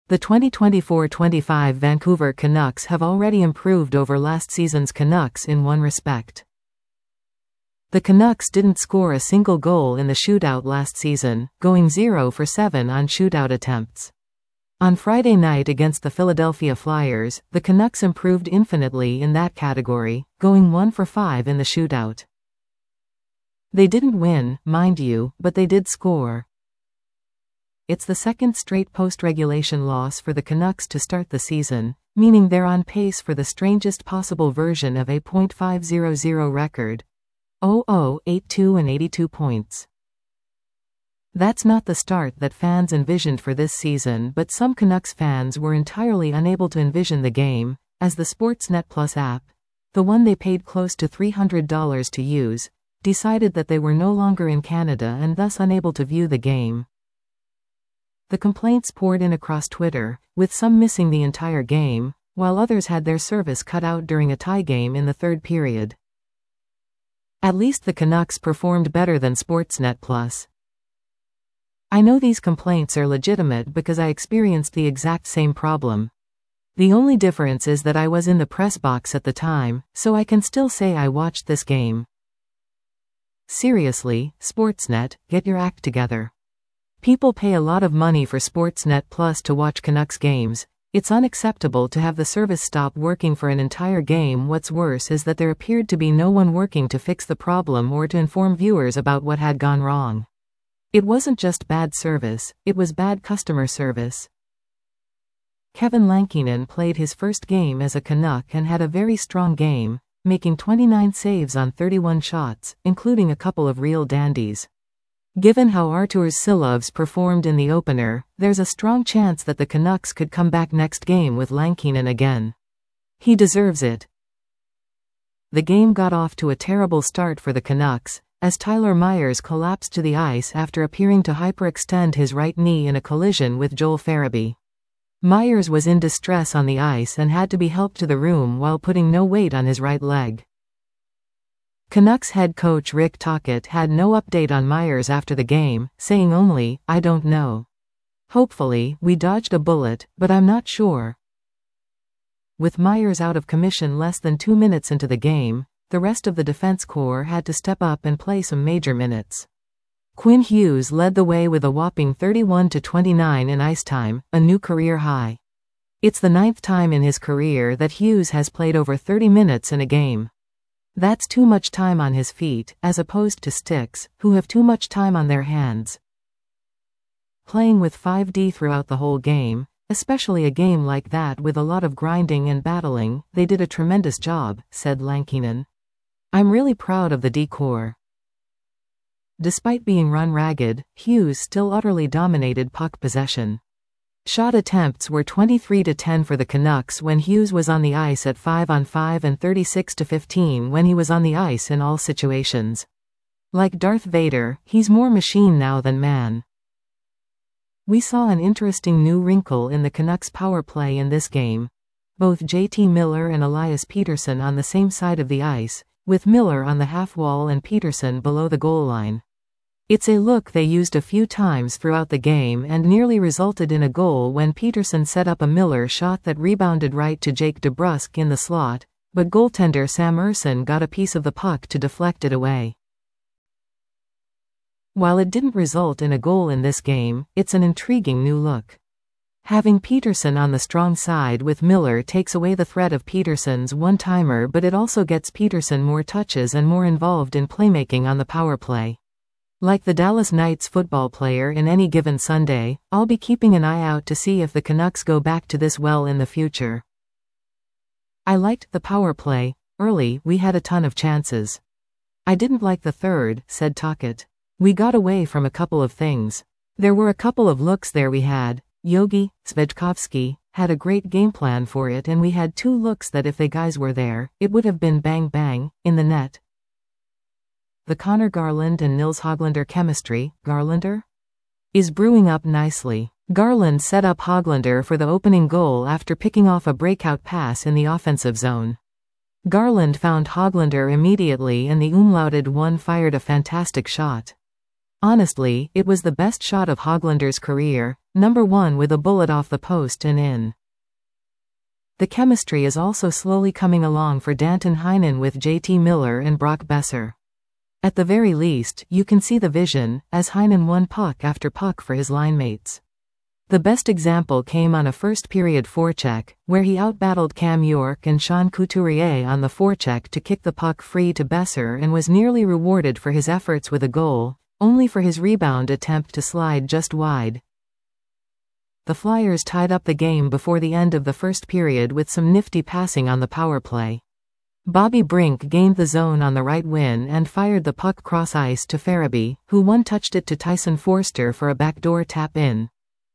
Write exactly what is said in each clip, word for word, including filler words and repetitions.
The twenty twenty-four twenty-five Vancouver Canucks have already improved over last season's Canucks in one respect. The Canucks didn't score a single goal in the shootout last season, going zero for seven on shootout attempts. On Friday night against the Philadelphia Flyers, the Canucks improved infinitely in that category, going one for five in the shootout. They didn't win, mind you, but they did score. It's the second straight post-regulation loss for the Canucks to start the season, meaning they're on pace for the strangest possible version of a point five hundred record. oh oh, eighty-two and eighty-two points. That's not the start that fans envisioned for this season, but some Canucks fans were entirely unable to envision the game, as the Sportsnet Plus app, the one they paid close to three hundred dollars to use, decided that they were no longer in Canada and thus unable to view the game. The complaints poured in across Twitter, with some missing the entire game, while others had their service cut out during a tie game in the third period. At least the Canucks performed better than Sportsnet Plus. I know these complaints are legitimate because I experienced the exact same problem. The only difference is that I was in the press box at the time, so I can still say I watched this game. Seriously, Sportsnet, get your act together. People pay a lot of money for Sportsnet Plus to watch Canucks games. It's unacceptable to have the service stop working for an entire game. What's worse is that there appeared to be no one working to fix the problem or to inform viewers about what had gone wrong. It wasn't just bad service, it was bad customer service. Kevin Lankinen played his first game as a Canuck and had a very strong game, making twenty-nine saves on thirty-one shots, including a couple of real dandies. Given how Arturs Silovs performed in the opener, there's a strong chance that the Canucks could come back next game with Lankinen again. He deserves it. The game got off to a terrible start for the Canucks, as Tyler Myers collapsed to the ice after appearing to hyperextend his right knee in a collision with Joel Farabee. Myers was in distress on the ice and had to be helped to the room while putting no weight on his right leg. Canucks head coach Rick Tocchet had no update on Myers after the game, saying only, "I don't know. Hopefully, we dodged a bullet, but I'm not sure." With Myers out of commission less than two minutes into the game, the rest of the defense corps had to step up and play some major minutes. Quinn Hughes led the way with a whopping thirty-one to twenty-nine in ice time, a new career high. It's the ninth time in his career that Hughes has played over thirty minutes in a game. That's too much time on his feet, as opposed to Sticks, who have too much time on their hands. Playing with five D throughout the whole game, especially a game like that with a lot of grinding and battling, they did a tremendous job, said Lankinen. I'm really proud of the D-corps. Despite being run ragged, Hughes still utterly dominated puck possession. Shot attempts were twenty-three to ten for the Canucks when Hughes was on the ice at five on five and thirty-six to fifteen when he was on the ice in all situations. Like Darth Vader, he's more machine now than man. We saw an interesting new wrinkle in the Canucks power play in this game. Both J T Miller and Elias Pettersson on the same side of the ice, with Miller on the half wall and Pettersson below the goal line. It's a look they used a few times throughout the game and nearly resulted in a goal when Pettersson set up a Miller shot that rebounded right to Jake DeBrusk in the slot, but goaltender Sam Ersson got a piece of the puck to deflect it away. While it didn't result in a goal in this game, it's an intriguing new look. Having Pettersson on the strong side with Miller takes away the threat of Pettersson's one-timer, but it also gets Pettersson more touches and more involved in playmaking on the power play. Like the Dallas Knights football player in any given Sunday, I'll be keeping an eye out to see if the Canucks go back to this well in the future. I liked the power play. Early, we had a ton of chances. I didn't like the third, said Tocchet. We got away from a couple of things. There were a couple of looks there we had. Yogi Svejkovsky had a great game plan for it, and we had two looks that if they guys were there, it would have been bang bang, in the net. The Connor Garland and Nils Hoglander chemistry, Garlander? Is brewing up nicely. Garland set up Hoglander for the opening goal after picking off a breakout pass in the offensive zone. Garland found Hoglander immediately and the umlauted one fired a fantastic shot. Honestly, it was the best shot of Hoglander's career, number one with a bullet off the post and in. The chemistry is also slowly coming along for Danton Heinen with J T Miller and Brock Besser. At the very least, you can see the vision, as Heinen won puck after puck for his linemates. The best example came on a first-period forecheck, where he outbattled Cam York and Sean Couturier on the forecheck to kick the puck free to Besser and was nearly rewarded for his efforts with a goal, only for his rebound attempt to slide just wide. The Flyers tied up the game before the end of the first period with some nifty passing on the power play. Bobby Brink gained the zone on the right wing and fired the puck cross ice to Farabee, who one-touched it to Tyson Forster for a backdoor tap-in.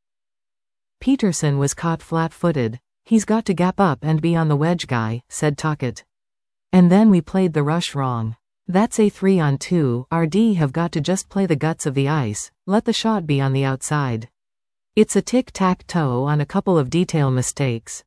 Peterson was caught flat-footed. "He's got to gap up and be on the wedge guy," said Tocchet. "And then we played the rush wrong. That's a three on two, R D have got to just play the guts of the ice, let the shot be on the outside. It's a tic-tac-toe on a couple of detail mistakes."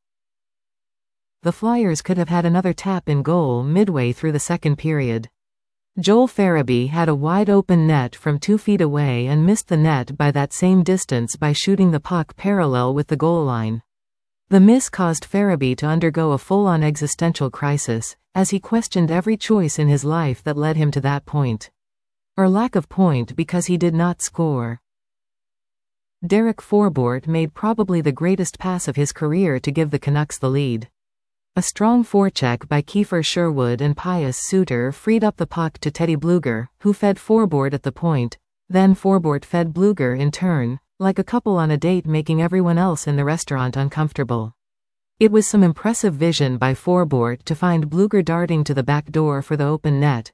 The Flyers could have had another tap-in goal midway through the second period. Joel Farabee had a wide-open net from two feet away and missed the net by that same distance by shooting the puck parallel with the goal line. The miss caused Farabee to undergo a full-on existential crisis, as he questioned every choice in his life that led him to that point. Or lack of point because he did not score. Derek Forbort made probably the greatest pass of his career to give the Canucks the lead. A strong forecheck by Kiefer Sherwood and Pius Suter freed up the puck to Teddy Blueger, who fed Forbort at the point, then Forbort fed Blueger in turn, like a couple on a date making everyone else in the restaurant uncomfortable. It was some impressive vision by Forbort to find Blueger darting to the back door for the open net.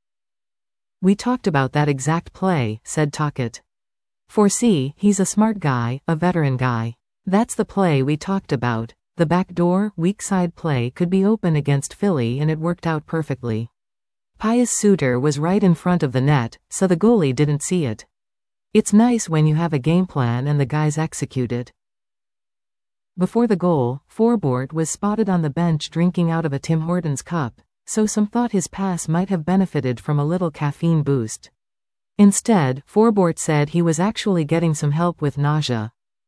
"We talked about that exact play," said Tocchet. "For see, he's a smart guy, a veteran guy. That's the play we talked about. The backdoor, weak side play could be open against Philly and it worked out perfectly. Pius Suter was right in front of the net, so the goalie didn't see it. It's nice when you have a game plan and the guys execute it." Before the goal, Forbort was spotted on the bench drinking out of a Tim Hortons cup, so some thought his pass might have benefited from a little caffeine boost. Instead, Forbort said he was actually getting some help with nausea.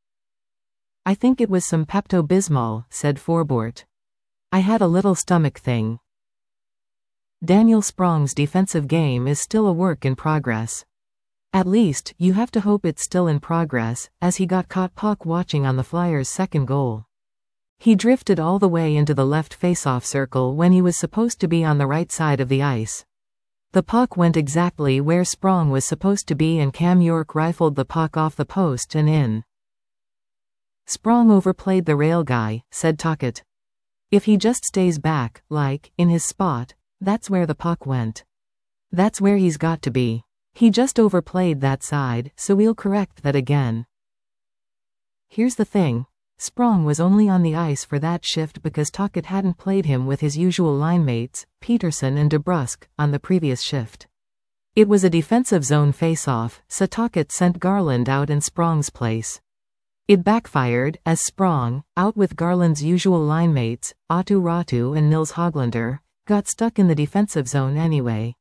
"I think it was some Pepto-Bismol," said Forbort. "I had a little stomach thing." Daniel Sprong's defensive game is still a work in progress. At least, you have to hope it's still in progress, as he got caught puck watching on the Flyers' second goal. He drifted all the way into the left face-off circle when he was supposed to be on the right side of the ice. The puck went exactly where Sprong was supposed to be and Cam York rifled the puck off the post and in. "Sprong overplayed the rail guy," said Tocchet. "If he just stays back, like, in his spot, that's where the puck went. That's where he's got to be. He just overplayed that side, so we'll correct that again." Here's the thing. Sprong was only on the ice for that shift because Tocchet hadn't played him with his usual linemates, Peterson and DeBrusk, on the previous shift. It was a defensive zone face-off, so Tocchet sent Garland out in Sprong's place. It backfired, as Sprong, out with Garland's usual linemates, Aatu Räty and Nils Hoglander, got stuck in the defensive zone anyway.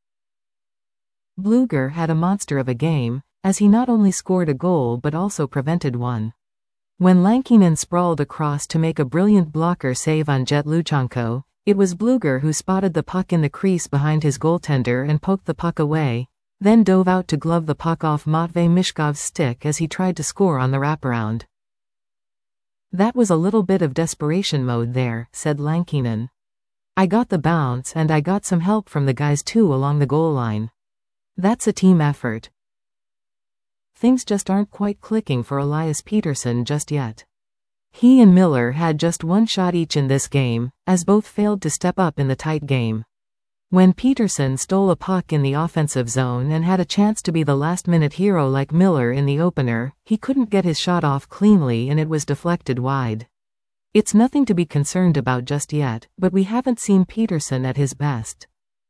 Blueger had a monster of a game, as he not only scored a goal but also prevented one. When Lankinen sprawled across to make a brilliant blocker save on Jet Luchanko, it was Blueger who spotted the puck in the crease behind his goaltender and poked the puck away, then dove out to glove the puck off Matvei Mishkov's stick as he tried to score on the wraparound. "That was a little bit of desperation mode there," said Lankinen. "I got the bounce and I got some help from the guys too along the goal line. That's a team effort." Things just aren't quite clicking for Elias Peterson just yet. He and Miller had just one shot each in this game, as both failed to step up in the tight game. When Peterson stole a puck in the offensive zone and had a chance to be the last-minute hero like Miller in the opener, he couldn't get his shot off cleanly and it was deflected wide. It's nothing to be concerned about just yet, but we haven't seen Peterson at his best.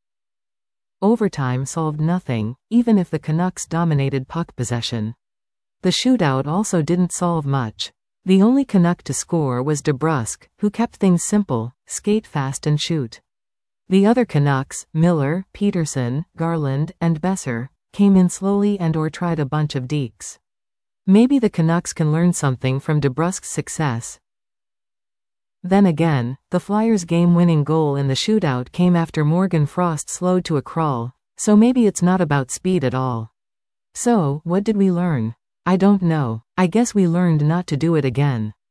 Overtime solved nothing, even if the Canucks dominated puck possession. The shootout also didn't solve much. The only Canuck to score was DeBrusk, who kept things simple, skate fast and shoot. The other Canucks, Miller, Peterson, Garland, and Besser, came in slowly and or tried a bunch of dekes. Maybe the Canucks can learn something from DeBrusk's success. Then again, the Flyers' game-winning goal in the shootout came after Morgan Frost slowed to a crawl, so maybe it's not about speed at all. So, what did we learn? I don't know. I guess we learned not to do it again.